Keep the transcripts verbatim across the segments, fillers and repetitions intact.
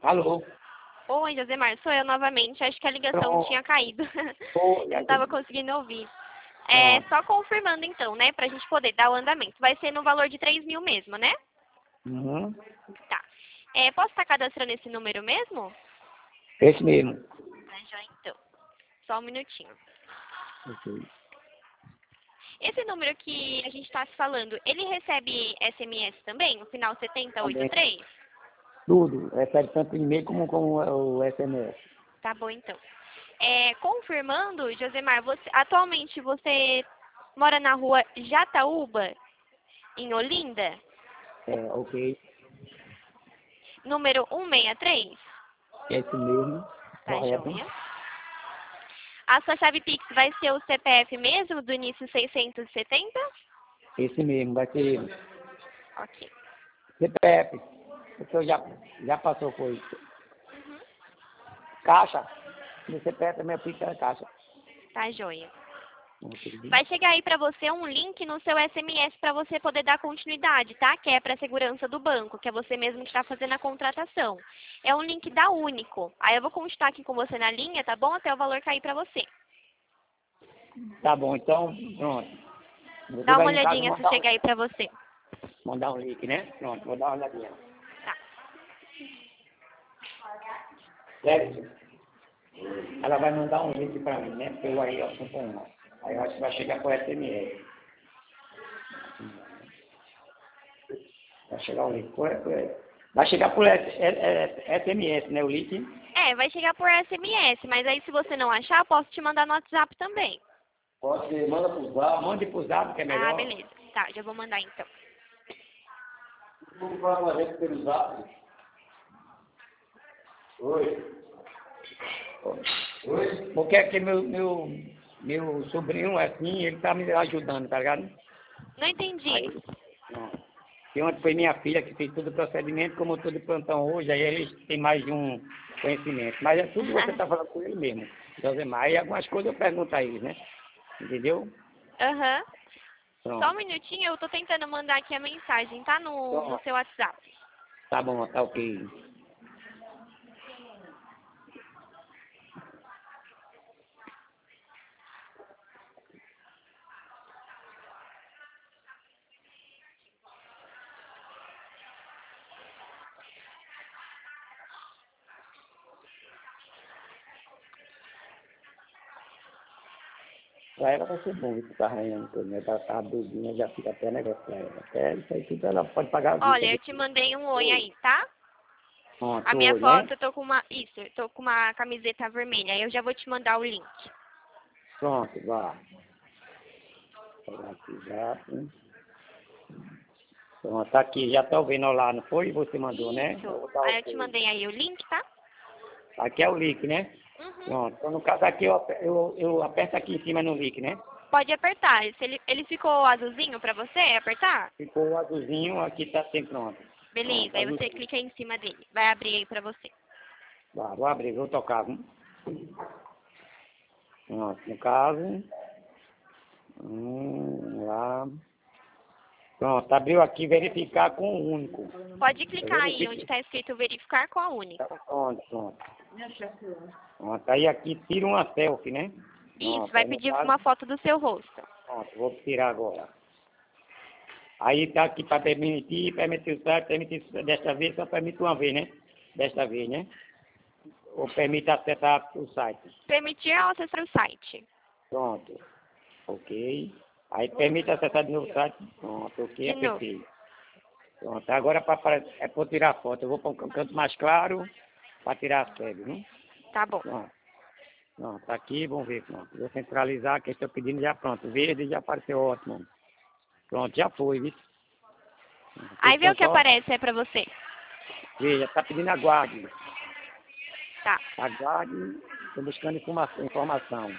Alô? Oi, Josemar, sou eu novamente. Acho que a ligação Pronto. tinha caído. Oi, Não estava conseguindo ouvir. É, Pronto. só confirmando então, né, pra gente poder dar o andamento. Vai ser no valor de três mil mesmo, né? Uhum. Tá. É, posso estar cadastrando esse número mesmo? Esse mesmo. Tá, já então. Só um minutinho. Ok. Esse número que a gente está se falando, ele recebe S M S também? O final setenta e oitenta e Também. três? Tudo. Recebe tanto e-mail como, como o S M S. Tá bom, então. É, confirmando, Josemar, você, atualmente você mora na rua Jataúba, em Olinda, É, ok. número cento e sessenta e três? Esse mesmo. Tá Correto. joia. A sua chave Pix vai ser o C P F mesmo, do início seiscentos e setenta? Esse mesmo. Vai ser ele. Ok. C P F. O senhor já, já passou por isso. Uhum. Caixa. No C P F também aplica a caixa. Tá joia. Ok. Vai chegar aí para você um link no seu S M S para você poder dar continuidade, tá? Que é para a segurança do banco, que é você mesmo que está fazendo a contratação. É um link da Único. Aí eu vou continuar aqui com você na linha, tá bom? Até o valor cair para você. Tá bom, então, pronto. Você Dá uma vai em casa olhadinha se mandar um, chegar aí para você. mandar um link, né? Pronto, vou dar uma olhadinha. Tá. Certo? Ela vai mandar um link para mim, né? Pelo aí, ó, cinco. Aí eu acho que vai chegar por S M S. Vai chegar o link. Por, por, vai chegar por S, S, S M S, né? O link. É, vai chegar por S M S, mas aí se você não achar, eu posso te mandar no WhatsApp também. Pode ser, manda pro zap. Mande pro zap, que é Ah, melhor. beleza. Tá, já vou mandar então. Vamos falar uma vez pelo zap. Oi. Oi. Porque aqui meu, meu, meu sobrinho, assim, ele tá me ajudando, tá ligado? Não entendi. Aí, não. E ontem foi minha filha que fez todo o procedimento, como eu estou de plantão hoje, aí eles têm mais de um conhecimento. Mas é tudo você está falando com ele mesmo, Josemar. E algumas coisas eu pergunto a eles, né? Entendeu? Aham. Pronto. Só um minutinho, eu tô tentando mandar aqui a mensagem, tá? No, no Pronto. seu WhatsApp. Tá bom, tá ok. Pra ela vai ser bom isso, tá arranhando tudo, né? Ela tá doidinha, já fica até negócio pra ela. Até isso aí tudo ela pode pagar a vista. Olha, eu te mandei um oi aí, tá? A Pronto, minha hoje, né? foto, eu tô com uma... Isso, eu tô com uma camiseta vermelha. Aí eu já vou te mandar o link. Pronto, vá. Pegar aqui já. Pronto, tá aqui, já tá vendo lá, não foi? Você mandou, né? Isso. Eu vou dar Aí eu te ok. mandei aí o link, tá? Aqui é o link, né? Uhum. Pronto. Então, no caso aqui, eu, aper- eu, eu aperto aqui em cima no link, né? Pode apertar. Se ele, ele ficou azulzinho pra você apertar? Ficou o azulzinho, aqui tá sempre pronto. Beleza. Pronto, Aí você azulzinho. clica em cima dele. Vai abrir aí pra você. Tá, vou abrir, vou tocar. Viu? Pronto, no caso. Hum, lá. Pronto, abriu aqui, verificar com o único. Pode Eu clicar aí onde verifico. tá escrito verificar com a Tá, Único. pronto, pronto. Pronto, aí aqui tira uma selfie, né? Isso, Pronto, vai aí no pedir caso, uma foto do seu rosto. pronto, vou tirar agora. Aí tá aqui para permitir, permitir o site, permitir desta vez, só permite uma vez, né? Desta vez, né? Ou permite acessar o site. Permitir ao acessar o site. Pronto. Ok. Aí permite acessar de novo o site. Pronto, ok, De novo. apertei. Pronto, agora pra, pra, é para tirar a foto. Eu vou para um canto mais claro para tirar a série, né? Tá bom. Pronto. Pronto, tá aqui, vamos ver. Pronto. Vou centralizar, que eu estou pedindo já pronto. Verde já apareceu ótimo. Pronto, já foi, viu? Aí vê Questão o que só, aparece aí pra você. veja, tá pedindo aguarde. Tá. Aguarde, estou buscando informação. informação.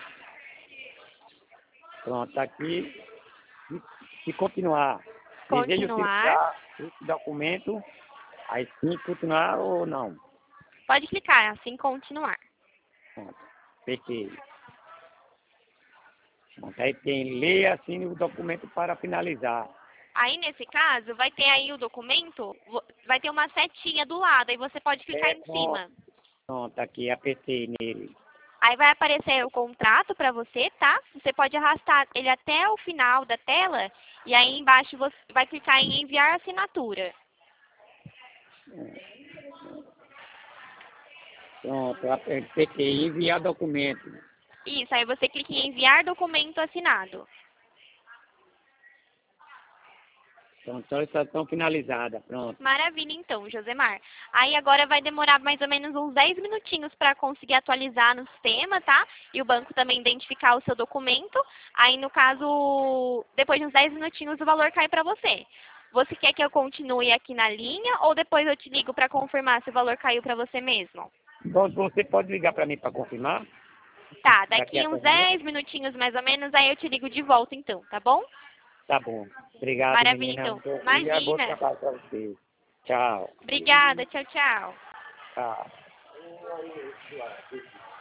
Pronto, tá aqui. E, e continuar. Desejo Continuar. utilizar esse documento. Aí sim, continuar ou não. Pode clicar, assim continuar. Pronto, perfeito. Pronto, aí tem ler assim o documento para finalizar. Aí, nesse caso, vai ter aí o documento, vo- vai ter uma setinha do lado, aí você pode clicar É, em pronto, cima. pronto, aqui, apertei nele. Aí vai aparecer o contrato para você, tá? Você pode arrastar ele até o final da tela e aí embaixo você vai clicar em enviar assinatura. Pronto, eu apertei enviar documento. Isso, aí você clica em enviar documento assinado. Pronto, solicitação finalizada, pronto. Maravilha, então, Josemar. Aí agora vai demorar mais ou menos uns dez minutinhos para conseguir atualizar no sistema, tá? E o banco também identificar o seu documento. Aí, no caso, depois de uns dez minutinhos, o valor cai para você. Você quer que eu continue aqui na linha ou depois eu te ligo para confirmar se o valor caiu para você mesmo? Bom, você pode ligar para mim para confirmar? Tá, Daqui daqui a uns pouco, né? dez minutinhos mais ou menos, aí eu te ligo de volta então, tá bom? Tá bom. Obrigado, Maravilha, menina. então. Bom- E é bom Imagina. trabalho para você. Tchau. Obrigada, tchau, tchau. Tchau.